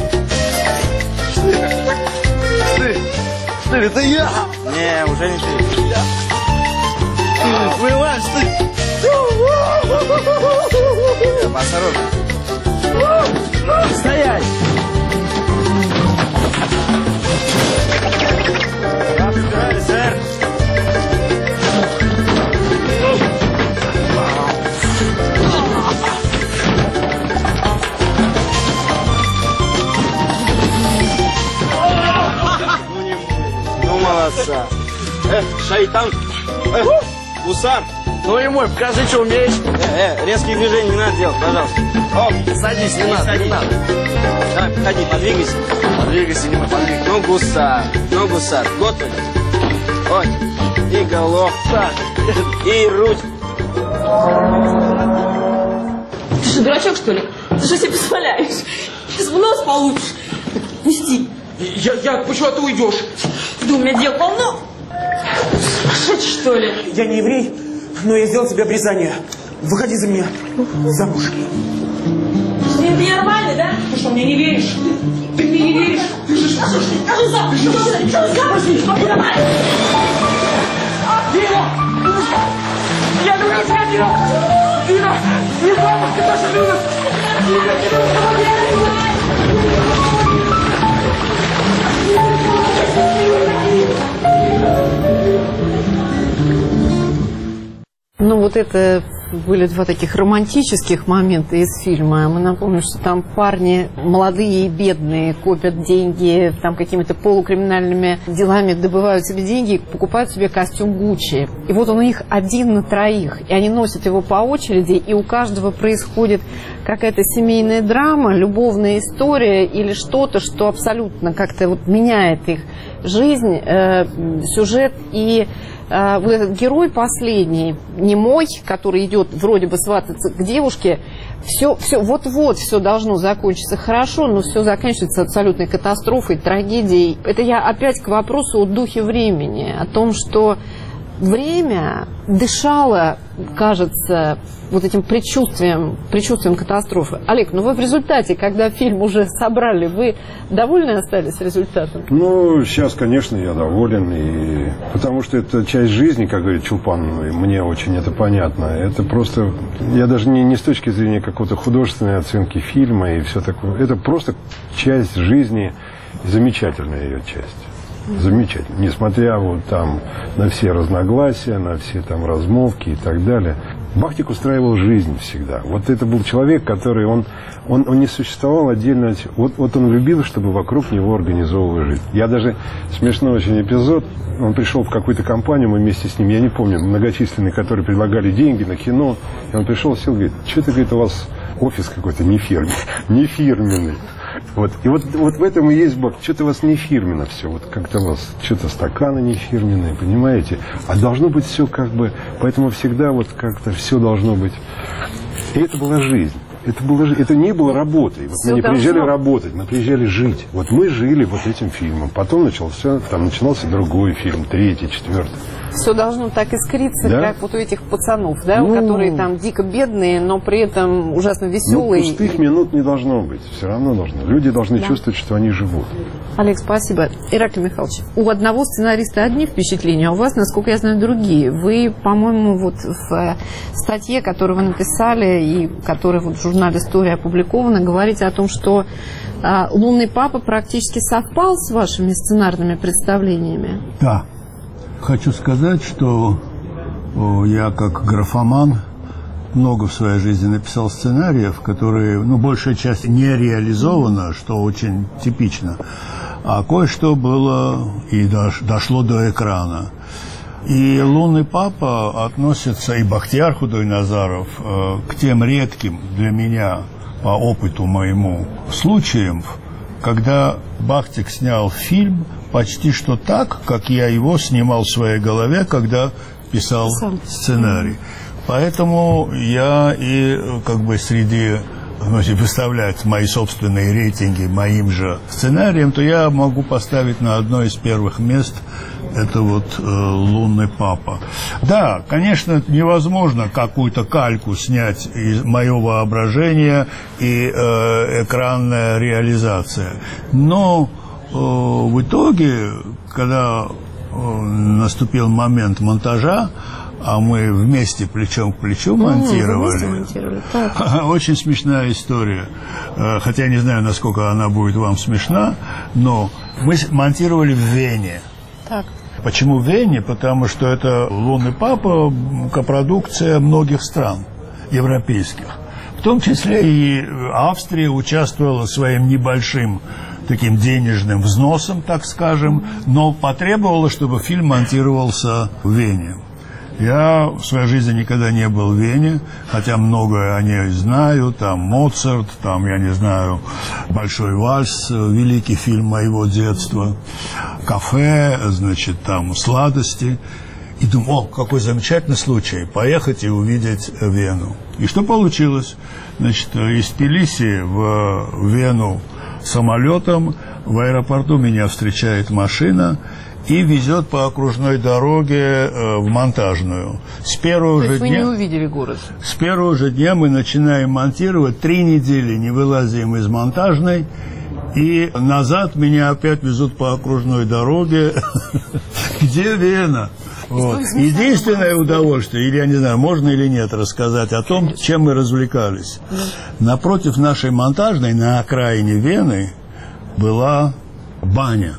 Стырь, это я! Не, уже не ты. Вылазь ты! Осторожно. Стоять! Разбирали, сэр. Ну, молодца. Шайтан. Гусар. Ну и мой, покажи, что умеешь. Резкие движения не надо делать, пожалуйста. Оп, садись, не надо. Давай, подходи, подвигайся. Подвигайся, не подвигайся. Ну, гусар, готовы. Вот, и головка, и грудь. Ты что, дурачок, что ли? Ты что себе позволяешь? Сейчас в нос получишь. Пусти. Почему ты уйдешь? Да у меня дел полно. Сумасшедший, что ли? Я не еврей, но я сделал тебе обрезание. Выходи за меня замуж. Ты нормальный, да? Ты что, мне не веришь? Ты мне не веришь? Что замуж? Дина! Я люблю тебя, Дина! Дина! Не замуж, ты тоже любишь! Ну, вот это были 2 таких романтических момента из фильма. Мы напомним, что там парни молодые и бедные копят деньги, там какими-то полукриминальными делами добывают себе деньги, покупают себе костюм Гуччи. И вот он у них 1 на 3, и они носят его по очереди, и у каждого происходит какая-то семейная драма, любовная история или что-то, что абсолютно как-то вот меняет их жизнь, сюжет. И вот этот герой последний, немой, который идет вроде бы свататься к девушке, все вот-вот все должно закончиться хорошо, но все заканчивается абсолютной катастрофой, трагедией. Это я опять к вопросу о духе времени, о том, что время дышало, кажется, вот этим предчувствием катастрофы. Олег, ну вы в результате, когда фильм уже собрали, вы довольны остались результатом? Ну, сейчас, конечно, я доволен, потому что это часть жизни, как говорит Чулпан, и мне очень это понятно. Это просто, я даже не с точки зрения какой-то художественной оценки фильма и все такое, это просто часть жизни, замечательная ее часть. Замечательно. Несмотря вот там на все разногласия, на все там размолвки и так далее. Бахтик устраивал жизнь всегда. Вот это был человек, который, он не существовал отдельно. Вот он любил, чтобы вокруг него организовывали жизнь. Я даже, смешной очень эпизод, он пришел в какую-то компанию, мы вместе с ним, я не помню, многочисленные, которые предлагали деньги на кино. И он пришел, сел, говорит, что-то, говорит, у вас офис какой-то не фирменный. Вот. И вот в этом и есть Бог. Что-то у вас не фирменно все. Вот как-то у вас что-то стаканы не фирменные, понимаете? А должно быть все как бы... Поэтому всегда вот как-то все должно быть... И это была жизнь. Это не было работой. Вот мы не приезжали работать, мы приезжали жить. Вот мы жили вот этим фильмом. Потом начинался другой фильм, 3-й, 4-й. Все должно так искриться, да? Как вот у этих пацанов, да, которые там дико бедные, но при этом ужасно веселые. Пустых минут не должно быть, все равно должно. Люди должны чувствовать, что они живут. Олег, спасибо. Ираклий Михайлович, у одного сценариста одни впечатления, а у вас, насколько я знаю, другие. Вы, по-моему, вот в статье, которую вы написали, и которая вот в журнале «История» опубликовано, говорите о том, что «Лунный папа» практически совпал с вашими сценарными представлениями. Да. Хочу сказать, что я как графоман много в своей жизни написал сценариев, которые, большая часть не реализована, что очень типично, а кое-что было и дошло до экрана. И «Лунный папа» относится, и Бахтияр Худойназаров, к тем редким для меня, по опыту моему, случаям, когда Бахтик снял фильм почти что так, как я его снимал в своей голове, когда писал сценарий. Поэтому я и среди, выставлять мои собственные рейтинги моим же сценарием, то я могу поставить на одно из первых мест это «Лунный папа». Да, конечно, невозможно какую-то кальку снять из моего воображения и экранная реализация. Но в итоге, когда наступил момент монтажа, а мы вместе плечом к плечу монтировали. Очень смешная история. Хотя я не знаю, насколько она будет вам смешна, но мы монтировали в Вене. Так. Почему в Вене? Потому что это «Лунный папа» копродукция многих стран европейских. В том числе и Австрия участвовала своим небольшим таким денежным взносом, так скажем, но потребовала, чтобы фильм монтировался в Вене. Я в своей жизни никогда не был в Вене, хотя многое о ней знаю, там Моцарт, там, я не знаю, «Большой вальс», великий фильм моего детства, кафе, там сладости. И думаю, какой замечательный случай, поехать и увидеть Вену. И что получилось? Из Тбилиси в Вену самолетом, в аэропорту меня встречает машина и везет по окружной дороге в монтажную. С первого же дня, вы не увидели город? С первого же дня мы начинаем монтировать, 3 недели не вылазим из монтажной, и назад меня опять везут по окружной дороге. Где Вена? Единственное удовольствие, или я не знаю, можно или нет рассказать о том, чем мы развлекались. Напротив нашей монтажной, на окраине Вены, была баня.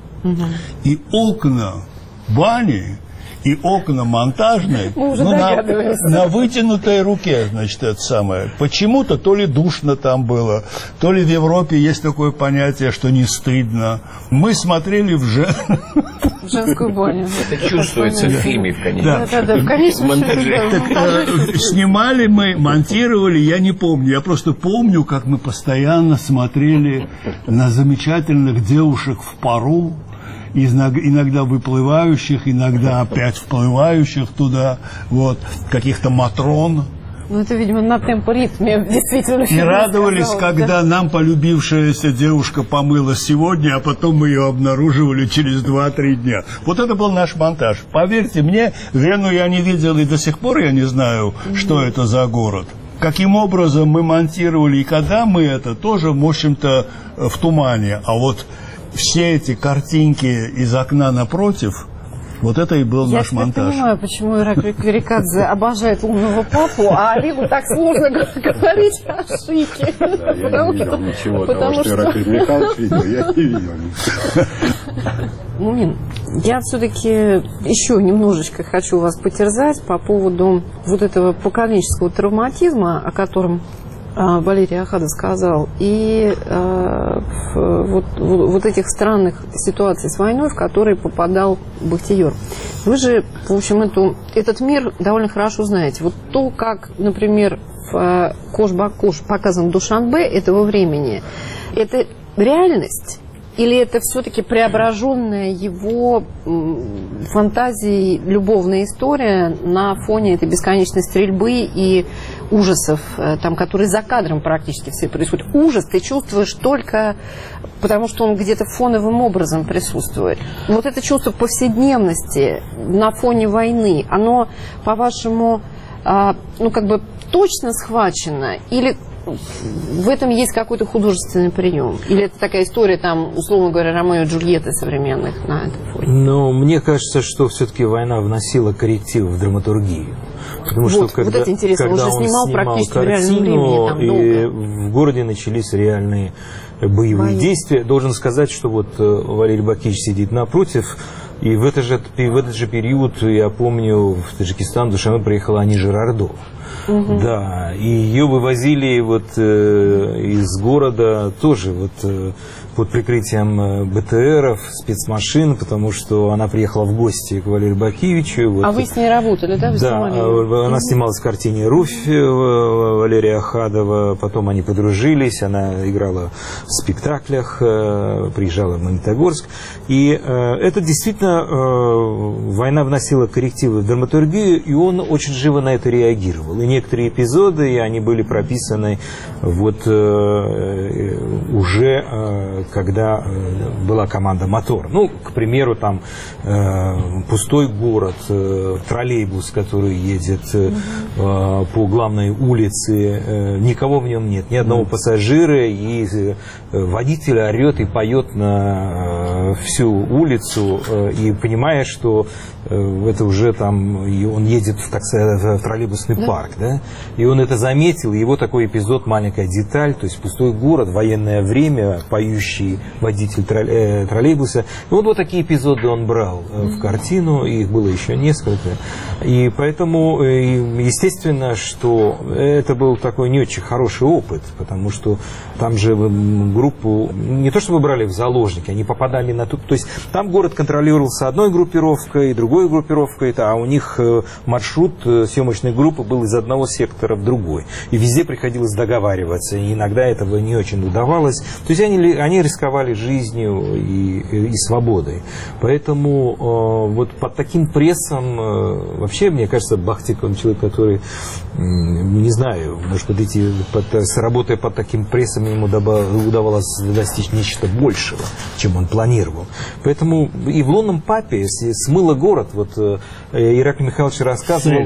И окна бани и окна монтажной на вытянутой руке, это самое. Почему-то то ли душно там было, то ли в Европе есть такое понятие, что не стыдно. Мы смотрели в женскую баню. Это чувствуется в фильме, конечно. Да, в конечном монтаже. Снимали мы, монтировали, я не помню. Я просто помню, как мы постоянно смотрели на замечательных девушек в пару, иногда выплывающих, иногда опять вплывающих туда, каких-то матрон. Это, видимо, на темпоритме действительно. И радовались, когда нам полюбившаяся девушка помылась сегодня, а потом мы ее обнаруживали через 2-3 дня. Это был наш монтаж. Поверьте мне, Вену я не видел, и до сих пор я не знаю, что это за город. Каким образом мы монтировали, и когда мы это, тоже, в общем-то, в тумане. А все эти картинки из окна напротив, это и был наш монтаж. Я понимаю, почему Ираклий Кверикадзе обожает «Лунного папу», а Олегу так сложно говорить о Шике. Да, я не видел ничего того, что Ираклий Михайлович видел, я не видел. Мумин, я все-таки еще немножечко хочу вас потерзать по поводу этого поколенческого травматизма, о котором Валерий Ахадов сказал, и этих странных ситуаций с войной, в которые попадал Бахтияр. Вы же, в общем, этот мир довольно хорошо знаете. То, как, например, в «Кош-Бакош» показан Душанбе этого времени, это реальность? Или это все-таки преображенная его фантазией любовная история на фоне этой бесконечной стрельбы и ужасов, которые за кадром практически все происходят? Ужас ты чувствуешь только потому, что он где-то фоновым образом присутствует. Это чувство повседневности на фоне войны, оно, по-вашему, точно схвачено? Или в этом есть какой-то художественный прием? Или это такая история, там, условно говоря, Ромео и Джульетты современных на этом фоне? Но мне кажется, что все-таки война вносила коррективы в драматургию. Потому что когда, это интересно, когда он же снимал практически в реальном времени. Там, и в городе начались реальные боевые действия. Должен сказать, что вот Валерий Бакич сидит напротив, и в этот же период, я помню, в Таджикистан Душанбе приехала Ани Жирардо. Да, и ее вывозили вот из города тоже вот под прикрытием БТРов, спецмашин, потому что она приехала в гости к Валерию Бакевичу. Вот. А вы с ней работали, да? Да, она снималась в картине «Руфь» Валерия Ахадова, потом они подружились, она играла в спектаклях, приезжала в Магнитогорск. И это действительно война вносила коррективы в драматургию, и он очень живо на это реагировал. И некоторые эпизоды, и они были прописаны вот уже когда была команда «Мотор». Ну, к примеру, там пустой город, троллейбус, который едет по главной улице, никого в нем нет, ни одного пассажира, и водитель орет и поет на всю улицу, и понимая, что это уже там, он едет в троллейбусный парк, да? И он это заметил, и его такой эпизод, маленькая деталь, то есть пустой город, военное время, поющий водитель троллейбуса. И вот такие эпизоды он брал в картину, и их было еще несколько. И поэтому, естественно, что это был такой не очень хороший опыт, потому что там же группу, не то чтобы брали в заложники, они попадали на ту... То есть там город контролировался одной группировкой, другой группировкой, а у них маршрут съемочной группы был из одного сектора в другой. И везде приходилось договариваться, и иногда этого не очень удавалось. То есть они рисковали жизнью и свободой. Поэтому вот под таким прессом, вообще, мне кажется, Бахтик, он человек, который, не знаю, может быть, работая под таким прессом, ему удавалось достичь нечто большего, чем он планировал. Поэтому и в «Лунном папе» смыло город. Вот Ираклий Михайлович рассказывал,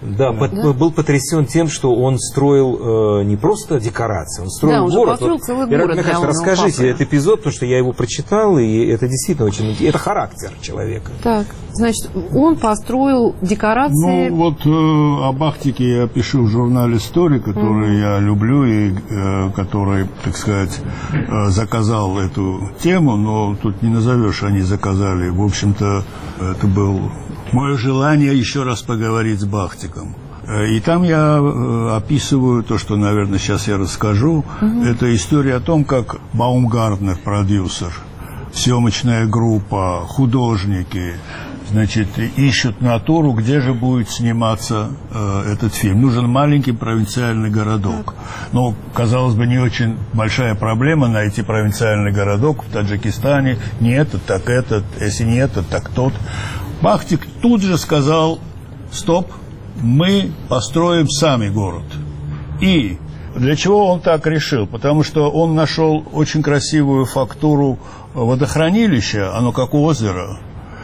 был потрясен тем, что он строил не просто декорации, он строил город. Ираклий Михайлович, расскажите этот эпизод, потому что я его прочитал, и это действительно очень интересно. Это характер человека. Так, значит, он построил декорации... Ну, вот о Бахтике я пишу в журнале «Story», который я люблю, и который, так сказать, заказал эту тему, но тут не назовешь, они заказали. В общем-то, это был мое желание еще раз поговорить с Бахтиком. И там я описываю то, что, наверное, сейчас я расскажу. Это история о том, как Баумгартнер, продюсер, съемочная группа, художники, значит, ищут натуру, где же будет сниматься этот фильм. Нужен маленький провинциальный городок. Но, казалось бы, не очень большая проблема найти провинциальный городок в Таджикистане. Не этот, так этот, если не этот, так тот. Бахтик тут же сказал: стоп, мы построим сами город. И для чего он так решил? Потому что он нашел очень красивую фактуру водохранилища, оно как озеро.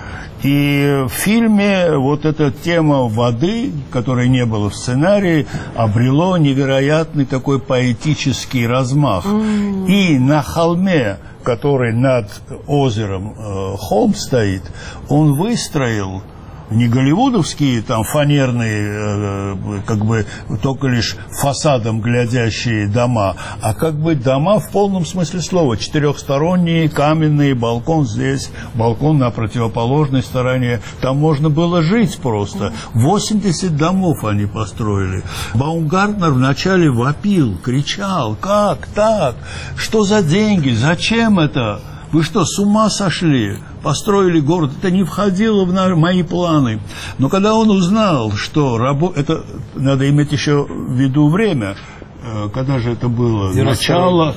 И в фильме вот эта тема воды, которой не было в сценарии, обрело невероятный такой поэтический размах. И на холме, который над озером холм стоит, он выстроил не голливудовские там фанерные, как бы только лишь фасадом глядящие дома, а как бы дома в полном смысле слова. Четырехсторонние, каменные, балкон здесь, балкон на противоположной стороне. Там можно было жить просто. 80 домов они построили. Баумгартнер вначале вопил, кричал: как так? Что за деньги? Зачем это? Вы что, с ума сошли? Построили город. Это не входило в мои планы. Но когда он узнал, что это надо иметь еще в виду время. Когда же это было? Начало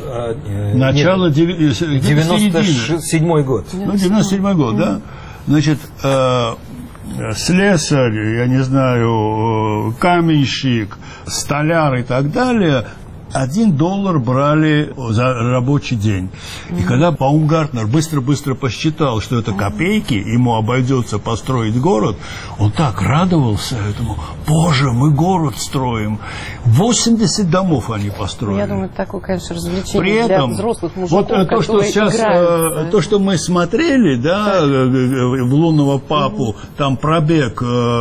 97-й год. Ну, 97-й год, да? Значит, слесарь, я не знаю, каменщик, столяр и так далее $1 брали за рабочий день. И когда Баумгартнер быстро-быстро посчитал, что это копейки, ему обойдется построить город, он так радовался этому. Боже, мы город строим. 80 домов они построили. Я думаю, это такое, конечно, развлечение При этом, для взрослых мужиков, вот то, что сейчас, то, что мы смотрели, да, в «Лунного папу», там пробег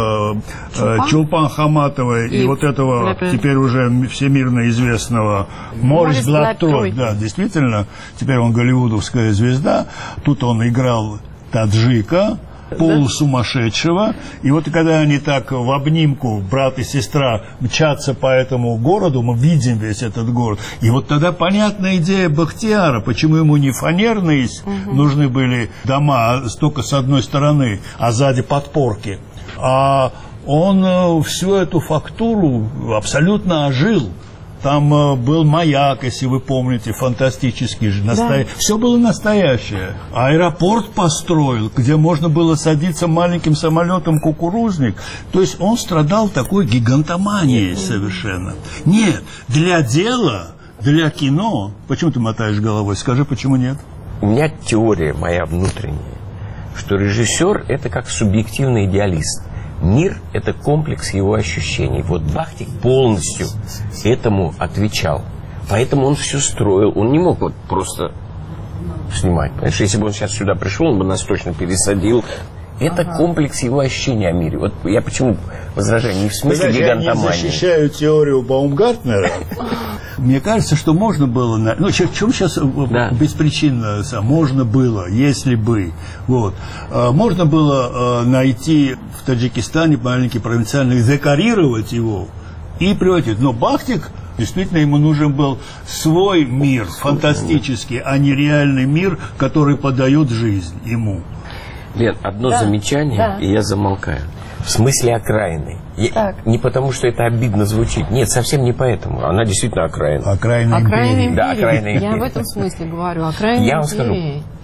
Чулпан Хаматовой и вот этого теперь уже всемирно известного Морис Блаттрой. Да, действительно, теперь он голливудовская звезда. Тут он играл таджика, полусумасшедшего. И вот когда они так в обнимку, брат и сестра, мчатся по этому городу, мы видим весь этот город. И вот тогда понятна идея Бахтияра, почему ему не фанерные нужны были дома только с одной стороны, а сзади подпорки. А он всю эту фактуру абсолютно ожил. Там был маяк, если вы помните, фантастический же. Все было настоящее. Аэропорт построил, где можно было садиться маленьким самолетом «Кукурузник». То есть он страдал такой гигантоманией совершенно. Нет, для дела, для кино... Почему ты мотаешь головой? Скажи, почему нет? У меня теория моя внутренняя, что режиссер – это как субъективный идеалист. Мир – это комплекс его ощущений. Вот Бахтик полностью этому отвечал. Поэтому он все строил. Он не мог вот просто снимать. Понимаешь, если бы он сейчас сюда пришел, он бы нас точно пересадил. Это комплекс его ощущений о мире. Вот я почему возражаю, не в смысле гигантомании. Я не защищаю теорию Баумгартнера. Мне кажется, что можно было... Ну, чем сейчас беспричинно можно было, если бы... Вот. Можно было найти в Таджикистане маленький провинциальный, декорировать его и превратить. Но Бахтик, действительно, ему нужен был свой мир, фантастический, а не реальный мир, который подает жизнь ему. Лен, одно замечание, и я замолкаю. В смысле окраины. Не потому, что это обидно звучит. Нет, совсем не поэтому. Она действительно окраина. Окраина империи. Да, окраина империи. Я в этом смысле говорю. Окраина я вам скажу,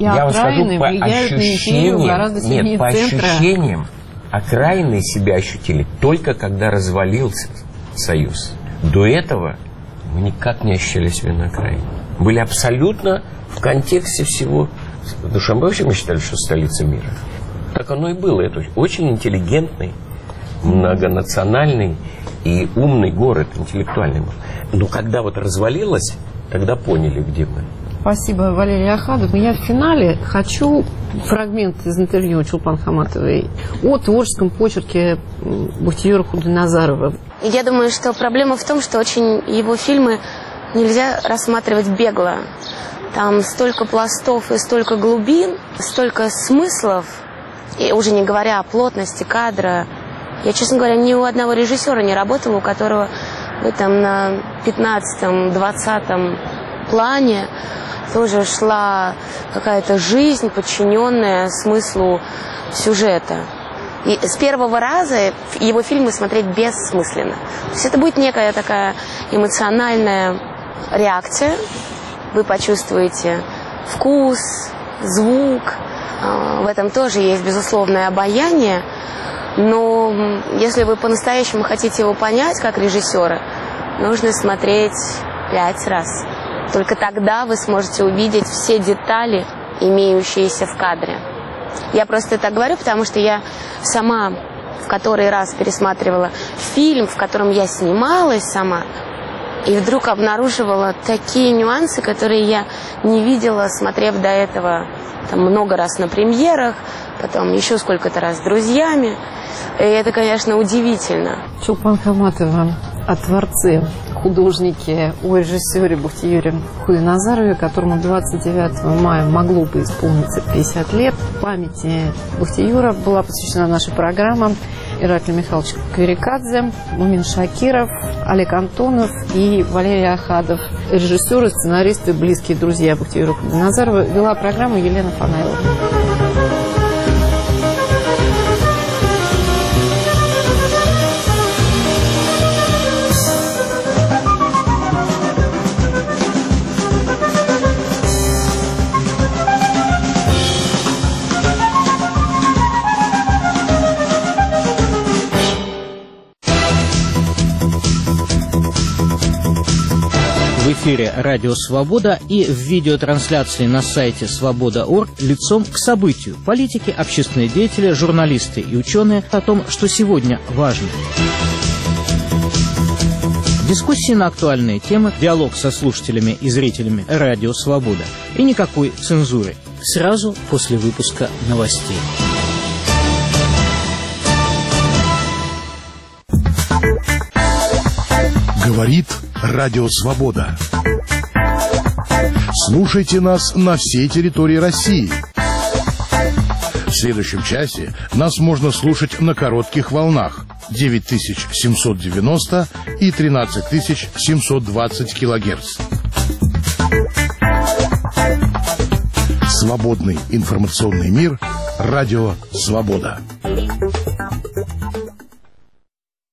по ощущениям, нет, по ощущениям, окраины себя ощутили только когда развалился Союз. До этого мы никак не ощущали себя на окраине. Были абсолютно в контексте всего. Потому что вообще мы считали, что столица мира. Так оно и было. Это очень интеллигентный, многонациональный и умный город, интеллектуальный. Но когда вот развалилось, тогда поняли, где мы. Спасибо, Валерий Ахадов. Я в финале хочу фрагмент из интервью Чулпан Хаматовой о творческом почерке Бахтиера Худойназарова. Я думаю, что проблема в том, что очень его фильмы нельзя рассматривать бегло. Там столько пластов и столько глубин, столько смыслов, и уже не говоря о плотности кадра. Я, честно говоря, ни у одного режиссера не работала, у которого вы там на 15-20 плане тоже шла какая-то жизнь, подчиненная смыслу сюжета. И с первого раза его фильмы смотреть бессмысленно. То есть это будет некая такая эмоциональная реакция. Вы почувствуете вкус, звук. В этом тоже есть безусловное обаяние. Но если вы по-настоящему хотите его понять как режиссера, нужно смотреть 5 раз. Только тогда вы сможете увидеть все детали, имеющиеся в кадре. Я просто это говорю, потому что я сама в который раз пересматривала фильм, в котором я снималась сама, и вдруг обнаруживала такие нюансы, которые я не видела, смотрев до этого там, много раз на премьерах, потом еще сколько-то раз с друзьями. И это, конечно, удивительно. Чулпан Хаматова о творце, художнике, о режиссере Бахтиере Худойназарове, которому 29 мая могло бы исполниться 50 лет. Памяти Бахтиера была посвящена наша программа. Ираклий Михайлович Кверикадзе, Мумин Шакиров, Олег Антонов и Валерий Ахадов. Режиссеры, сценаристы, близкие друзья Бахтиера Худойназарова. Вела программу Елена Фанайлова. эфире «Радио Свобода» и в видеотрансляции на сайте свобода.орг лицом к событию. Политики, общественные деятели, журналисты и ученые о том, что сегодня важно. Дискуссии на актуальные темы, диалог со слушателями и зрителями «Радио Свобода». И никакой цензуры. Сразу после выпуска новостей. Говорит Радио Свобода. Слушайте нас на всей территории России. В следующем часе нас можно слушать на коротких волнах 9790 и 13720 килогерц. Свободный информационный мир. Радио Свобода.